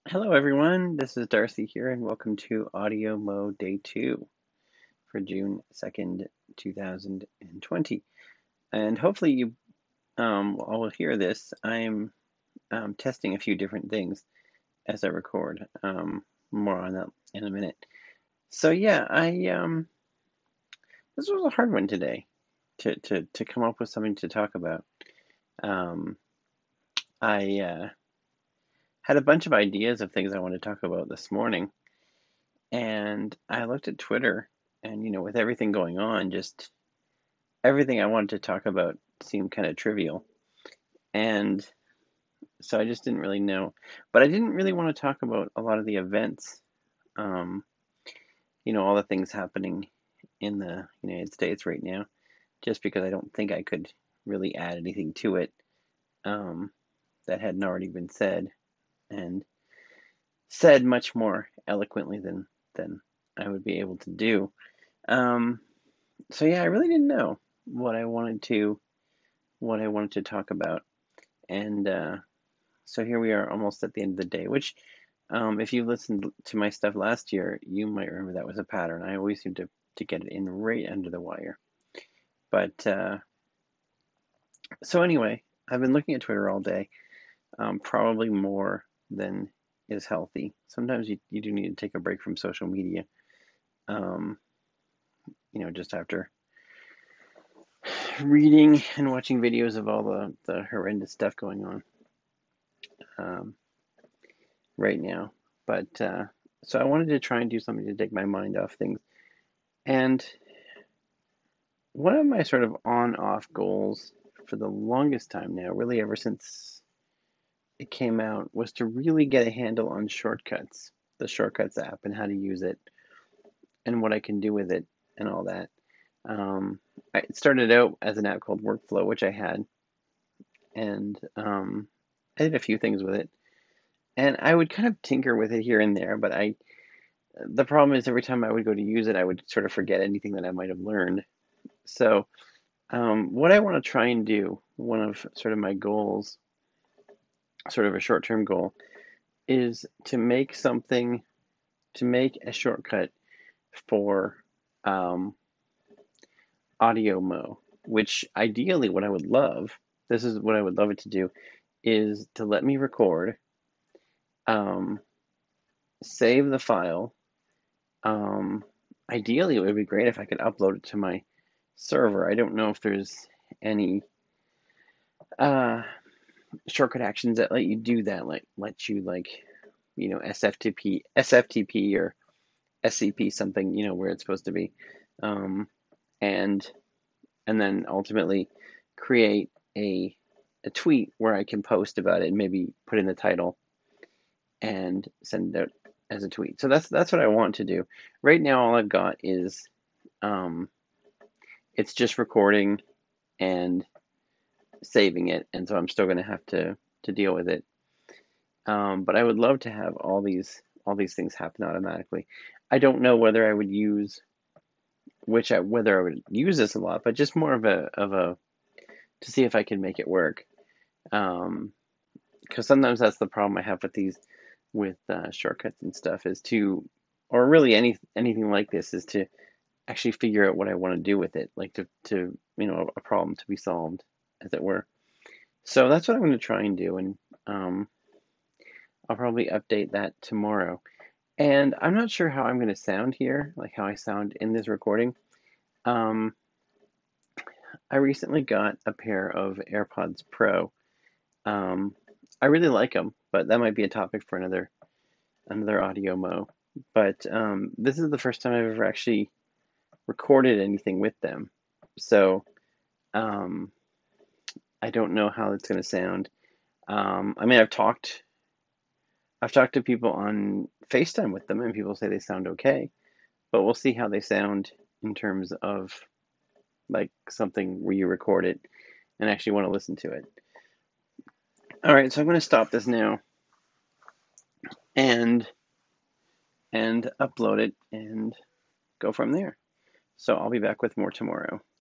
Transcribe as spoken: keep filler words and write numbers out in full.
Hello, everyone. This is Darcy here, and welcome to Audio Mo Day two for June second, two thousand twenty. And hopefully, you um, all will hear this. I'm um, testing a few different things as I record. Um, more on that in a minute. So, yeah, I um, this was a hard one today to, to, to come up with something to talk about. Um, I uh, had a bunch of ideas of things I want to talk about this morning. And I looked at Twitter, and you know, with everything going on, just everything I wanted to talk about seemed kind of trivial. And so I just didn't really know. But I didn't really want to talk about a lot of the events, um, you know, all the things happening in the United States right now, just because I don't think I could really add anything to it um, that hadn't already been said, and said much more eloquently than than I would be able to do. Um, so yeah, I really didn't know what I wanted to what I wanted to talk about, and uh, so here we are, almost at the end of the day. Which, um, if you listened to my stuff last year, you might remember that was a pattern. I always seem to to get it in right under the wire. But uh, so anyway, I've been looking at Twitter all day, um, probably more than is healthy. Sometimes you you do need to take a break from social media. Um, you know, just after reading and watching videos of all the, the horrendous stuff going on um, right now. But uh, so I wanted to try and do something to take my mind off things. And one of my sort of on off goals for the longest time now, really ever since it came out, was to really get a handle on shortcuts, the Shortcuts app, and how to use it and what I can do with it and all that. Um, I, it started out as an app called Workflow, which I had, and um, I did a few things with it. And I would kind of tinker with it here and there, but I the problem is every time I would go to use it, I would sort of forget anything that I might have learned. So, um, what I want to try and do, one of sort of my goals, sort of a short-term goal, is to make something, to make a shortcut for um, AudioMo, which ideally what I would love, this is what I would love it to do, is to let me record, um, save the file. Um, ideally, it would be great if I could upload it to my server. I don't know if there's any uh, shortcut actions that let you do that, like let you like you know S F T P, S F T P or S C P something, you know where it's supposed to be, um, and and then ultimately create a a tweet where I can post about it and maybe put in the title and send it out as a tweet. So that's that's what I want to do. Right now, all I've got is um, it's just recording and saving it, and so I'm still going to have to to deal with it. Um, but I would love to have all these all these things happen automatically. I don't know whether I would use which I whether I would use this a lot, but just more of a of a to see if I can make it work. Um, because sometimes that's the problem I have with these with uh, shortcuts and stuff is to, or really any anything like this is to actually figure out what I want to do with it, like to to you know a problem to be solved, as it were. So that's what I'm going to try and do, and um, I'll probably update that tomorrow. And I'm not sure how I'm going to sound here, like how I sound in this recording. Um, I recently got a pair of AirPods Pro. Um, I really like them, but that might be a topic for another another audio mo. But um, this is the first time I've ever actually recorded anything with them, so um, I don't know how it's going to sound. Um, I mean, I've talked I've talked to people on FaceTime with them, and people say they sound okay, but we'll see how they sound in terms of like something where you record it and actually want to listen to it. All right, so I'm going to stop this now and and upload it and go from there. So I'll be back with more tomorrow.